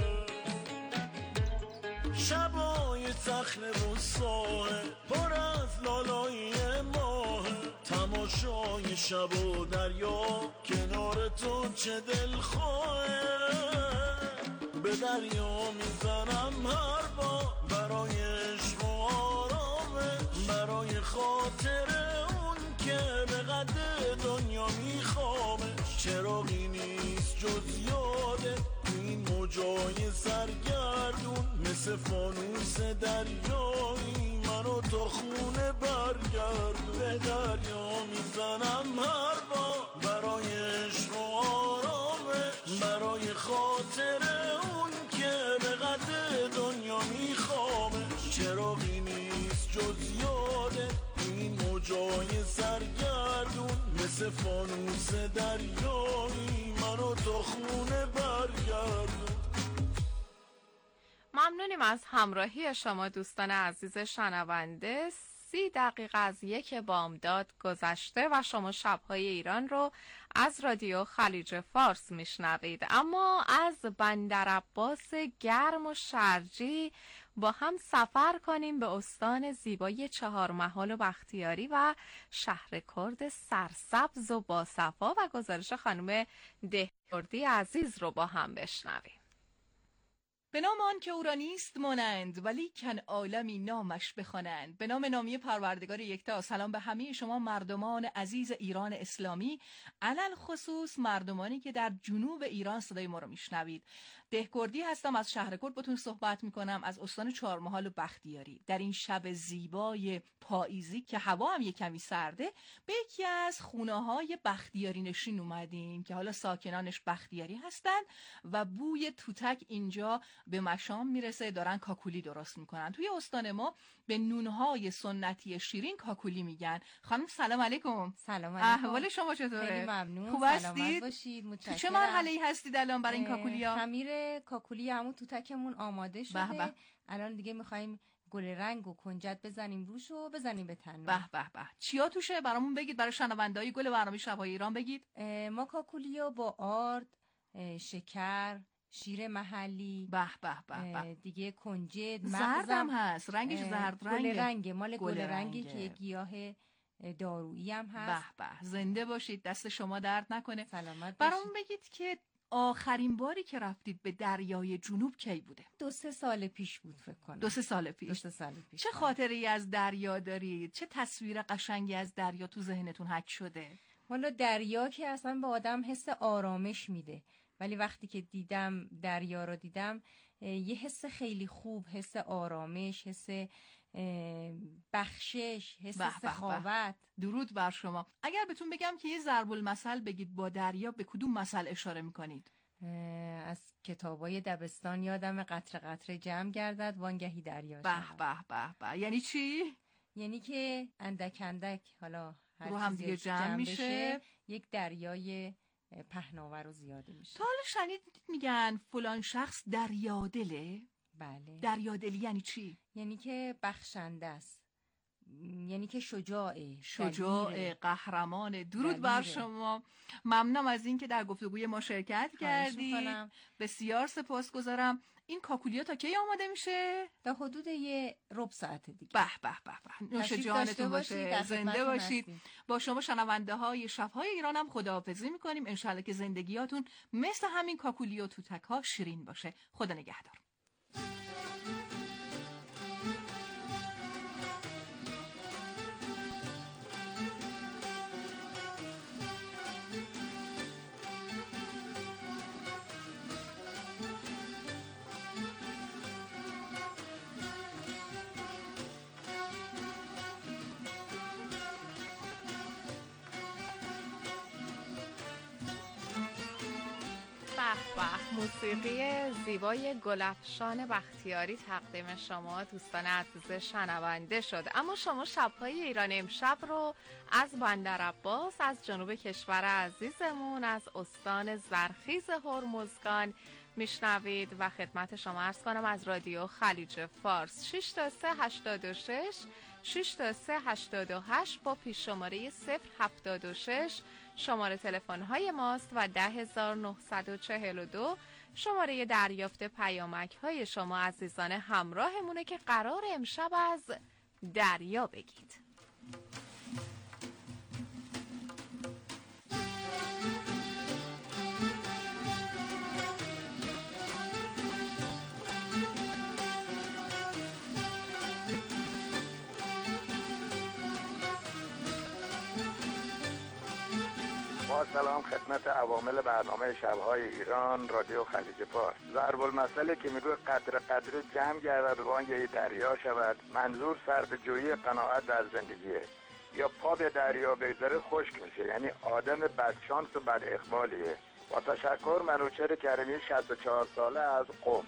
شبای صخره و ساحل پر از لالایی ماه، تماشای شب و دریا کنار تو چه دلخواهه. به دریا میزنم هر بار برای عشق و آرامش، برای خاطر اون که به قد دنیا میخوامش. چراغی نیست جز یاده این موجای سرگردون، مثل فانوس دریایی منو تا خونه برگردون. به دریا میزنم هر بار برای عشق و آرامش، برای خاطر اون که به قد دنیا میخوامش. چراغی نیست جز مثل فانوس دریایی منو تو خونه برگردون. ممنونیم از همراهی شما دوستان عزیز شنونده. سی دقیقه از یک بامداد گذشته و شما شب‌های ایران رو از رادیو خلیج فارس میشنوید. اما از بندر عباس گرم و شرجی با هم سفر کنیم به استان زیبای چهارمحال و بختیاری و شهر کرد سرسبز و باصفا و گزارش خانم دهکردی عزیز رو با هم بشنویم. به نام آن که او را نیست مانند ولی کن عالمی نامش بخوانند. به نام نامی پروردگار یکتا. سلام به همه شما مردمان عزیز ایران اسلامی، علل خصوص مردمانی که در جنوب ایران صدای ما رو میشنوید. دهکردی هستم، از شهر کرد باتون صحبت میکنم، از استان چهارمحال و بختیاری. در این شب زیبای پاییزی که هوا هم یک کمی سرده، به یکی از خونه‌های بختیاری نشین اومدیم که حالا ساکنانش بختیاری هستن و بوی توتک اینجا به مشام میرسه. دارن کاکولی درست میکنن. توی استان ما به نونهای سنتی شیرین کاکولی میگن. خانم سلام علیکم. سلام علیکم. احوال شما چطوره؟ خیلی ممنون. خوب هستید؟ باشید. متشکرم. تو چه مرحله‌ای هستید الان برای این کاکولیا؟ خمیر کاکولی همون توتکمون آماده شده. به به. الان دیگه میخوایم گل رنگ و کنجد بزنیم روش و بزنیم به تنور. به به به. چیا توشه برامون بگید، برای شنونده‌های گل برنامه شب‌های ایران بگید. ما کاکولیو با آرد، شکر، شیر محلی، به به به دیگه کنجد، زردم هست، رنگش زرد رنگه. گل رنگه، مال گل رنگی که یک گیاه دارویی هم هست. به به. زنده باشید، دست شما درد نکنه. سلامت برامون بگید که آخرین باری که رفتید به دریای جنوب کی بوده؟ دو سه سال پیش بود فکر کنم. دو سه سال پیش. دو سه سال پیش. چه خاطری از دریا دارید؟ چه تصویر قشنگی از دریا تو ذهنتون حک شده؟ والا دریا که اصلا به آدم حس آرامش میده، ولی وقتی که دیدم دریا رو دیدم یه حس خیلی خوب، حس آرامش، حس بخشش، حس سخاوت. درود بر شما. اگر بهتون بگم که یه ضرب المثل بگید با دریا، به کدوم مثل اشاره میکنید؟ از کتابای دبستان یادم قطره قطره جمع گردد وانگهی دریا به به به به. یعنی چی؟ یعنی که اندک اندک حالا هر رو هم دیگه جمع, جمع میشه، یک دریای پهناور و زیاده میشه. تا حالا شنید میگن فلان شخص دریادله؟ بله. دریادلی یعنی چی؟ یعنی که بخشنده است، یعنی که شجاعه، شجاع، قهرمان. درود بر شما. ممنونم از این که در گفتگوی ما شرکت کردید. بسیار سپاسگزارم. این کاکولیا تا کی آماده میشه؟ تا حدود یه ربع ساعت دیگه. به به به به. نوش جانتون باشه. زنده باشید. با شما شنونده های شب‌های ایران هم خداحافظی میکنیم. انشالله که زندگیاتون مثل همین کاکولی و توتک ها شیرین باشه. خدا نگهدار. موسیقی زیبای گلفشان بختیاری تقدیم شما دوستان عزیز شنونده شد. اما شما شب‌های ایران امشب رو از بندر عباس، از جنوب کشور عزیزمون، از استان زرخیز هرمزگان میشنوید و خدمت شما عرض کنم از رادیو خلیج فارس. شش تا سه هشتاد و شش شش تا سه هشتاد و هشت با پیش شماره صفر هفتاد و شش شماره تلفن های ماست و ده هزار و نهصد و چهل و دو شماره دریافت پیامک های شما عزیزان همراهمونه که قرار امشب از دریا بگید. با سلام خدمت عوامل برنامه شب‌های ایران رادیو خلیج فارس. ضرب المثلی که میگه قطره قطره جمع گردد وانگهی دریا شود، منظور صرف جویی قناعت در زندگیه. یا پا به دریا بگذاره خشک میشه، یعنی آدم بدشانس و بد اقبالیه. با تشکر، منوچهر کریمی شصت و چهار ساله از قم.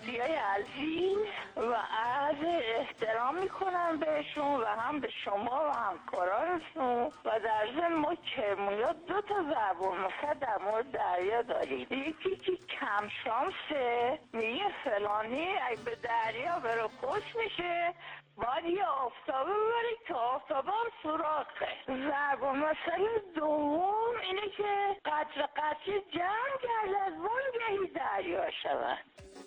دوستیای عزیز و عرض احترام میکنم بهشون و هم به شما و همکارانتون و در ضمن ما کرمویا دو تا زبون مثلا در مورد دریا دارید. یکی که کم شانسه میگه فلانی اگه به دریا بره خوش میشه باید یه آفتابه ببرید که آفتابه هم سوراخه. زبون مثلا دوم اینه که قطر قطر جمع کرد از وانگهی دریا شود.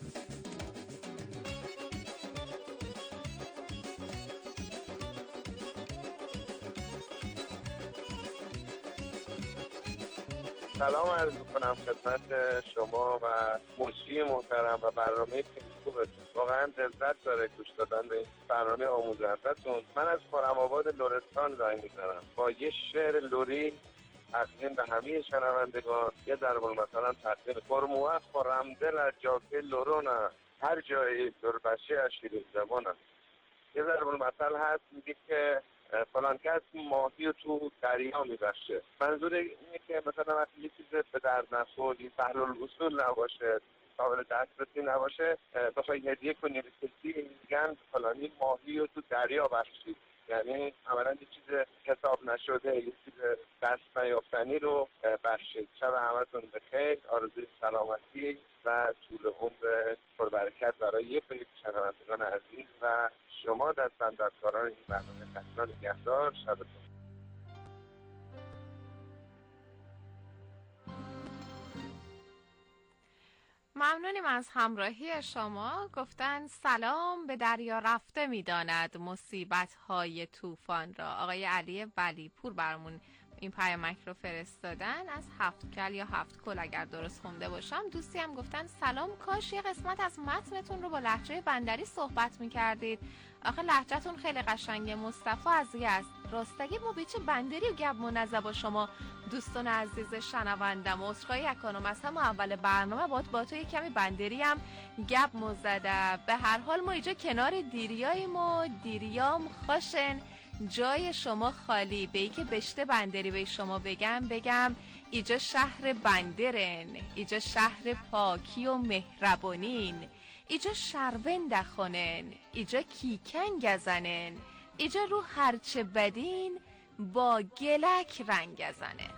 سلام عرض می‌کنم خدمت شما و مجری محترم و برنامه خوبتون. واقعا لذت داره گوش دادن به برنامه آموزنده‌تون. من از خرم‌آباد لرستان زنگ می‌زنم با یه شعر لری تقدیم به همه شنوندگان. یه ضرب مثلا تقدیم فرموه خرمدل از جاکه لرونا هر جایی دربشه از شیرین زبانم. یه ضرب مثل هست میگه که فلان کس ماهی رو تو دریا میبخشه. منظور اینه که مثلا وقتی یه چیز به درد نخور، سهل الاصول نباشه، قابل دسترسی نباشه، بخوای هدیه کنی به کسی میگن فلانی ماهی رو تو دریا بخشید. یعنی عملا یه چیز حساب نشده، یه چیز دست نیافتنی رو بخشید. شب همتون بخیر، آرزوی سلامتی و طول عمر پربرکت برای یک و یک شنوندگان عزیز و شما دستاندرکاران این برنامه. خدا نگهدار. شبتون ممنونیم از همراهی شما. گفتن سلام به دریا رفته میداند مصیبت های طوفان را. آقای علی ولیپور برامون این پیامک رو فرستادن از هفت کل یا هفت کل اگر درست خونده باشم. دوستی هم گفتن سلام، کاش یه قسمت از متنتون رو با لهجه بندری صحبت میکردید. آخه لهجه‌تون خیلی قشنگه. مصطفی عزیز راستگی ما بیچه بندری و گب منزه با شما دوستان عزیز شنوندم. عذرخواهی اکنم از هم اول برنامه باید با تو یک کمی بندری هم گب مزده. به هر حال ما اینجا کنار دیریاییم و دیریام خوشن، جای شما خالی. به ای که بشته بندری به شما بگم بگم اینجا شهر بندرن، اینجا شهر پاکی و مهربانین، اینجا شروند خونن، اینجا کیکن گزنن، اینجا رو هرچه بدین با گلک رنگ گزنن.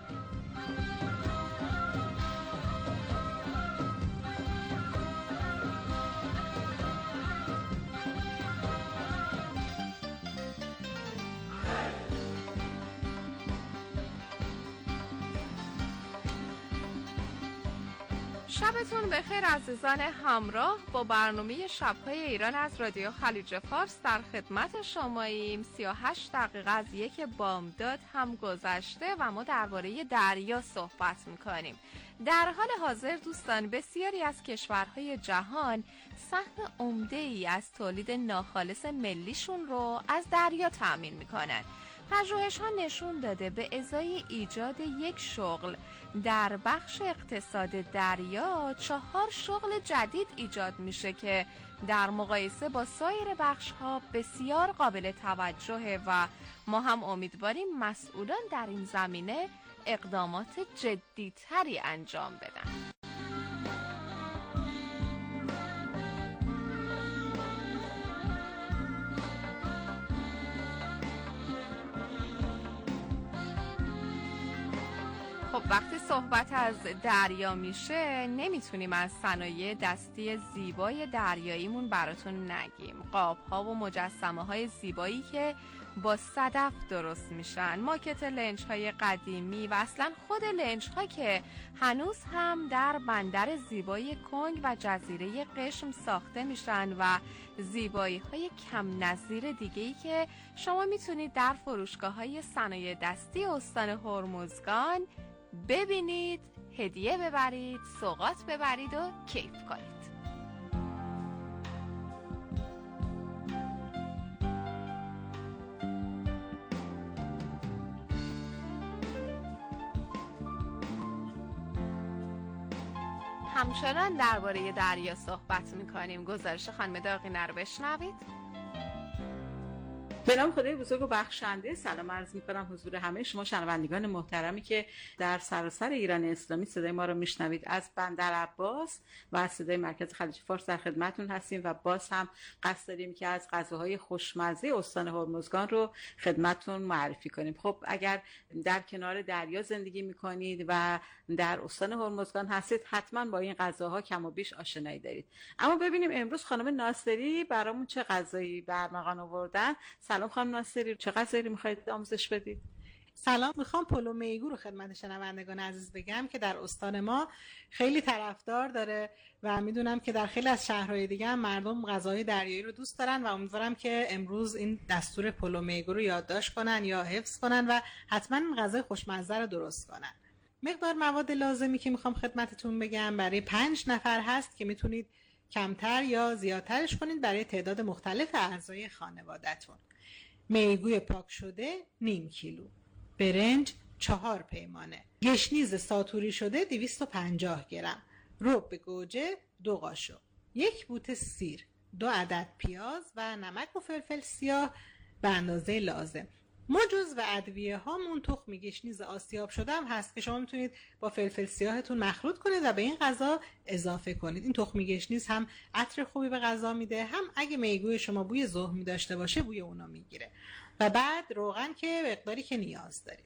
شبتون بخیر عزیزان همراه. با برنامه شب‌های ایران از رادیو خلیج فارس در خدمت شماییم. سی و هشت دقیقه از یک بامداد هم گذشته و ما درباره دریا صحبت می‌کنیم. در حال حاضر دوستان بسیاری از کشورهای جهان سهم عمده‌ای از تولید ناخالص ملیشون رو از دریا تأمین می‌کنن. پژوهش‌ها نشون داده به ازای ایجاد یک شغل در بخش اقتصاد دریا چهار شغل جدید ایجاد میشه که در مقایسه با سایر بخش‌ها بسیار قابل توجهه و ما هم امیدواریم مسئولان در این زمینه اقدامات جدی‌تری انجام بدن. خب وقتی صحبت از دریا میشه نمیتونیم از صنایع دستی زیبای دریاییمون براتون نگیم. قاب‌ها و مجسمه‌های زیبایی که با صدف درست میشن، ماکت لنج‌های قدیمی و اصلا خود لنج‌ها که هنوز هم در بندر زیبای کنگ و جزیره قشم ساخته میشن و زیبایی‌های کم نظیر دیگه‌ای که شما میتونید در فروشگاه‌های صنایع دستی استان هرمزگان ببینید، هدیه ببرید، سوغات ببرید و کیف کنید. همچنان درباره دریا صحبت میکنیم. گزارش خانم داغینه رو بشنوید. به نام خدای بزرگ و بخشنده سلام عرض می‌کنم حضور همه شما شنوندگان محترمی که در سراسر ایران اسلامی صدای ما رو میشنوید. از بندر عباس و از صدای مرکز خلیج فارس در خدمتتون هستیم و باز هم قصد داریم که از غذاهای خوشمزه استان هرمزگان رو خدمتتون معرفی کنیم. خب اگر در کنار دریا زندگی می‌کنید و در استان هرمزگان هستید حتما با این غذاها کم و بیش آشنایی دارید. اما ببینیم امروز خانم ناصری برامون چه غذایی برمغان آوردن. سلام خانم ناصری، چه غذایی میخواید آموزش بدید؟ سلام، میخوام پلو میگو رو خدمت شنوندگان عزیز بگم که در استان ما خیلی طرفدار داره و میدونم که در خیلی از شهرهای دیگه هم مردم غذای دریایی رو دوست دارن و امیدوارم که امروز این دستور پلو میگو رو یادداشت کنن یا حفظ کنن و حتما این غذای خوشمزه رو درست کنن. مقدار مواد لازمی که میخوام خدمتتون بگم برای پنج نفر هست که میتونید کمتر یا زیادترش کنید برای تعداد مختلف اعضای خانواده‌تون. میگوی پاک شده نیم کیلو، برنج چهار پیمانه، گشنیز ساتوری شده دویست و پنجاه گرم، رب گوجه دو قاشق، یک بوته سیر، دو عدد پیاز و نمک و فلفل سیاه به اندازه لازم. ما جزو ادویه هامون تخم گشنیز آسیاب شده هم هست که شما میتونید با فلفل سیاهتون مخلوط کنید و به این غذا اضافه کنید. این تخم گشنیز هم عطر خوبی به غذا میده، هم اگه میگوی شما بوی زهمی داشته باشه بوی اونا میگیره. و بعد روغن که مقداری که نیاز دارید.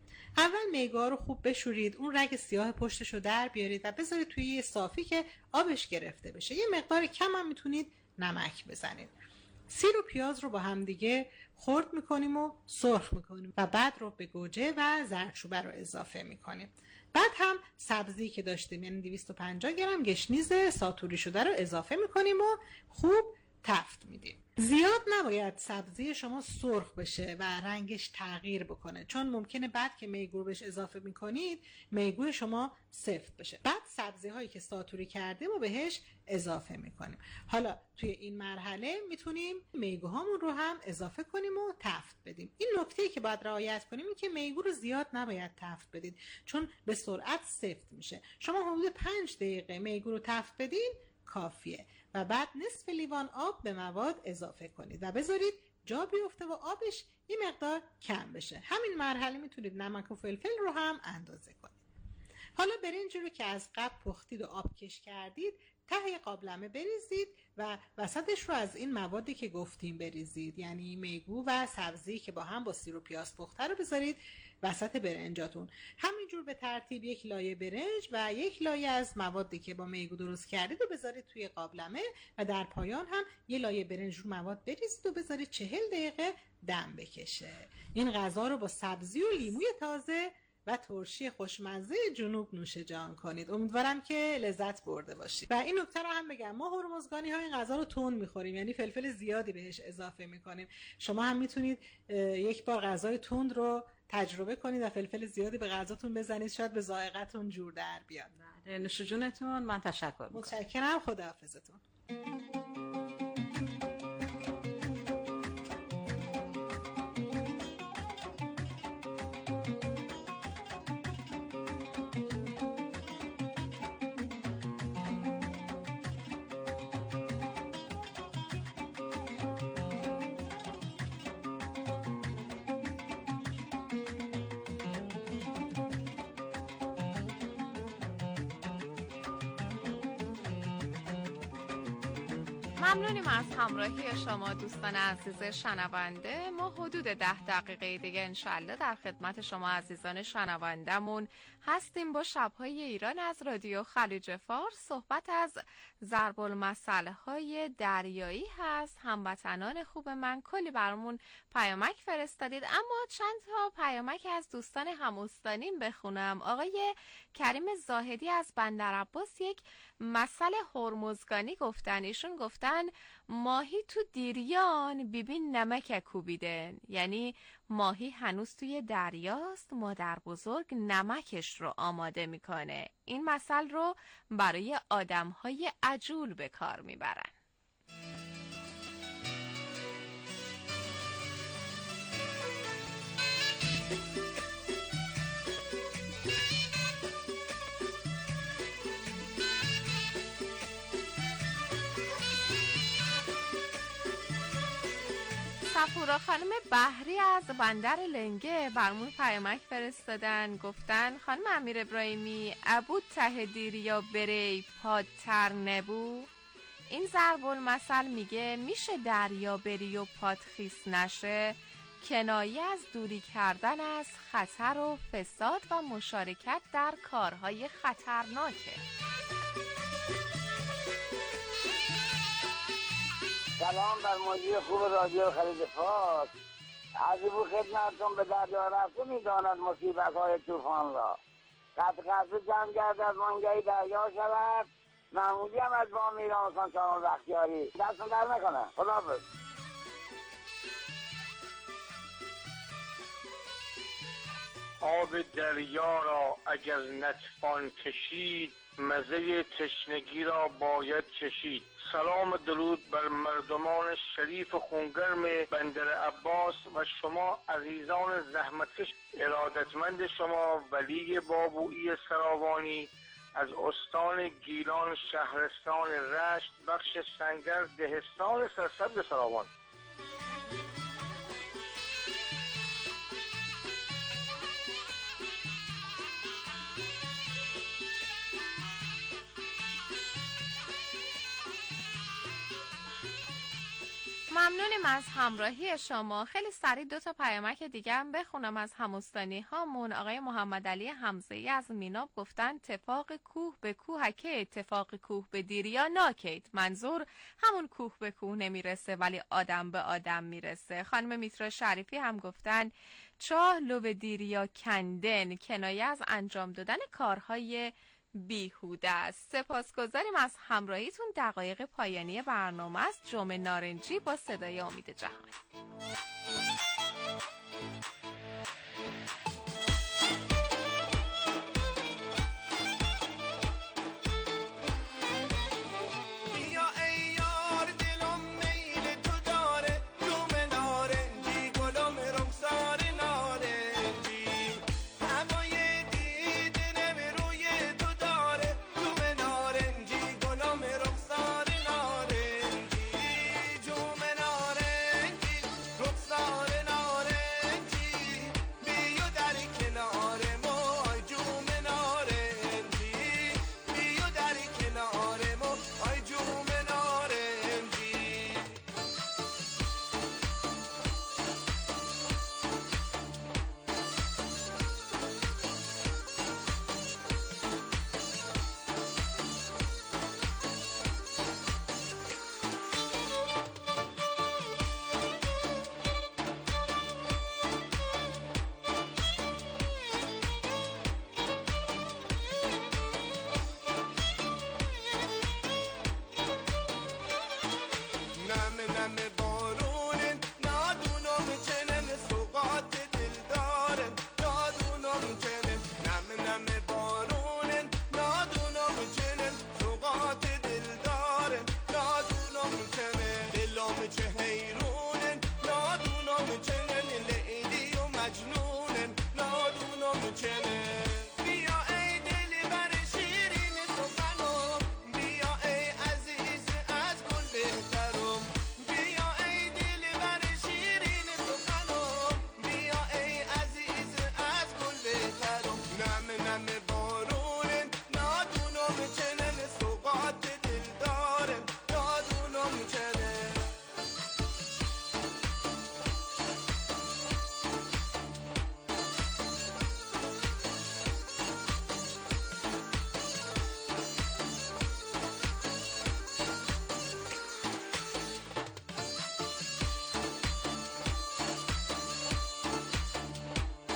اول میگوها رو خوب بشورید، اون رگ سیاه پشتش رو در بیارید و بذارید توی یه صافی که آبش گرفته بشه. یه مقدار کم هم میتونید نمک بزنید. سیر و پیاز رو با هم دیگه خرد میکنیم و سرخ میکنیم و بعد رو به گوجه و زردچوبه رو اضافه میکنیم. بعد هم سبزی که داشتیم یعنی دویست و پنجاه گرم گشنیز ساتوری شده رو اضافه میکنیم و خوب تفت میدیم. زیاد نباید سبزی شما سرخ بشه و رنگش تغییر بکنه، چون ممکنه بعد که میگو بهش اضافه میکنید میگو شما سفت بشه. بعد سبزی هایی که ساتوری کردیم و بهش اضافه میکنیم. حالا توی این مرحله میتونیم میگوهامون رو هم اضافه کنیم و تفت بدیم. این نکته که باید رعایت کنیم این که میگو رو زیاد نباید تفت بدید، چون به سرعت سفت میشه. شما حدود پنج دقیقه میگو رو تفت بدین کافیه و بعد نصف لیوان آب به مواد اضافه کنید و بذارید جا بیفته و آبش یه مقدار کم بشه. همین مرحله میتونید نمک و فلفل رو هم اندازه کنید. حالا برنج رو که از قبل پختید و آب کش کردید ته قابلمه بریزید و وسطش رو از این موادی که گفتیم بریزید، یعنی میگو و سبزی که با هم با سیر و پیاز پخته رو بذارید وسط برنجاتون. همینجور به ترتیب یک لایه برنج و یک لایه از موادی که با میگو درست کردید و بذارید توی قابلمه و در پایان هم یک لایه برنج رو مواد بریزید و بذارید چهل دقیقه دم بکشه. این غذا رو با سبزی و لیموی تازه و ترشی خوشمزه جنوب نوش جان کنید. امیدوارم که لذت برده باشید. و این نکته رو هم بگم، ما هرمزگانی ها این غذا رو تند میخوریم، یعنی فلفل زیادی بهش اضافه میکنیم. شما هم میتونید یک بار غذای تند رو تجربه کنید و فلفل زیادی به غذاتون بزنید، شاید به ذائقتون جور در بیاد. نوش جونتون. من تشکر میکنم. متشکرم. خداحافظتون. ممنونیم از همراهی شما دوستان عزیز شنونده. ما حدود ده دقیقه دیگه انشالله در خدمت شما عزیزان شنوندمون هستیم با شبهای ایران از رادیو خلیج فارس. صحبت از ضرب المثل های دریایی هست. هموطنان خوب من کلی برامون پیامک فرستادید، اما چند تا پیامک از دوستان هموستانیم بخونم. آقای کریم زاهدی از بندر عباس یک مثل هرمزگانی گفتن. ایشون گفتن ماهی تو دیریان بیبین نمک کوبیدن، یعنی ماهی هنوز توی دریاست، مادر بزرگ نمکش رو آماده میکنه. این مثل رو برای آدمهای عجول به کار میبرن. سفورا خانم بحری از بندر لنگه برمون پیامک فرستادن، گفتن خانم امیر ابراهیمی ابو ته دیریا بری پادتر نبو. این ضرب المثل میگه میشه دریا بری و پاد خیس نشه، کنایه از دوری کردن از خطر و فساد و مشارکت در کارهای خطرناکه. سلام بر مجری خوب رادیو خلیج فارس. عزیبو خدمتتون به دریا رفته میداند مصیبت های طوفان را. قطع قطع جمع گردد منگهی دریا شود. محمودی هم از بام ایران حسین چهارم بختیاری. دستون در نکنه. خداحافظ. آب دریا را اگر نتوان کشید، مزه تشنگی را باید چشید. سلام درود بر مردمان شریف خونگرم بندر عباس و شما عزیزان زحمتکش. ارادتمند شما ولی بابویی سراوانی از استان گیلان شهرستان رشت بخش سنگر دهستان سرسبز سراوان. ممنونیم از همراهی شما. خیلی سریع دو تا پیامک دیگه هم بخونم از هموستانی هامون. آقای محمد علی حمزه‌ای از میناب گفتن اتفاق کوه به کوهکه، اتفاق کوه به دیریا ناکید. منظور همون کوه به کوه نمیرسه ولی آدم به آدم میرسه. خانم میترا شریفی هم گفتن چاه لو به دیریا کندن، کنایه از انجام دادن کارهای بیهوده است. سپاسگزاریم از همراهیتون. دقایق پایانی برنامه است. جمعه نارنجی با صدای امید جهانی.